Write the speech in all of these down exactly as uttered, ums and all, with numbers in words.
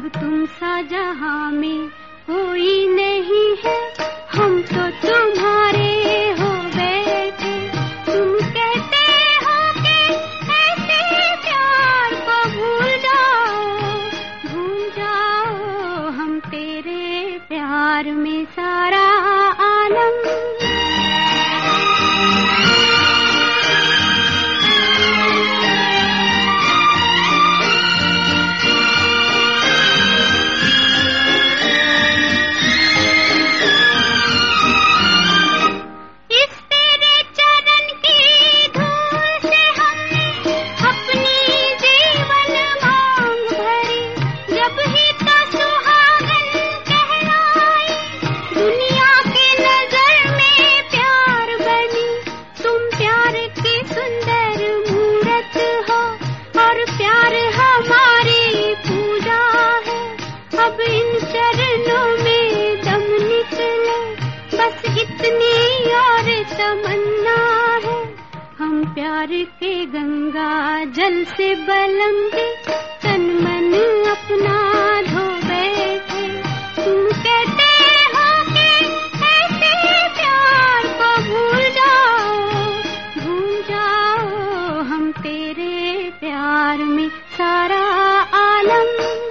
अब तुम सा जहां में कोई नहीं है, हम तो तुम्हारे हो बैठे। तुम कहते हो कि ऐसे प्यार को भूल जाओ, भूल जाओ, हम तेरे प्यार में सारा आलम। इतनी और तमन्ना है, हम प्यार के गंगा जल से बलंगे तन मन अपना धो बैठे। तुम कहते हो कि ऐसे प्यार को भूल जाओ, भूल जाओ, हम तेरे प्यार में सारा आलम।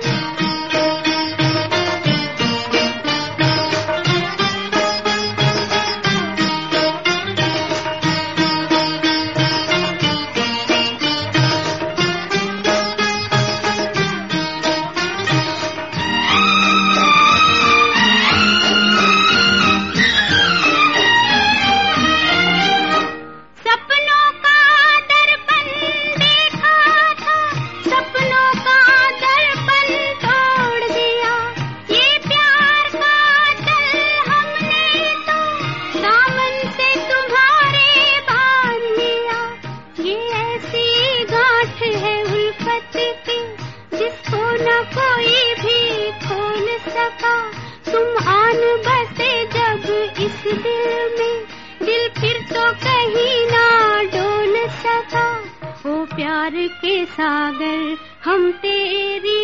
कोई भी खोल सका, तुम आन बसे जब इस दिल में, दिल फिर तो कहीं ना डोल सका। ओ प्यार के सागर हम तेरी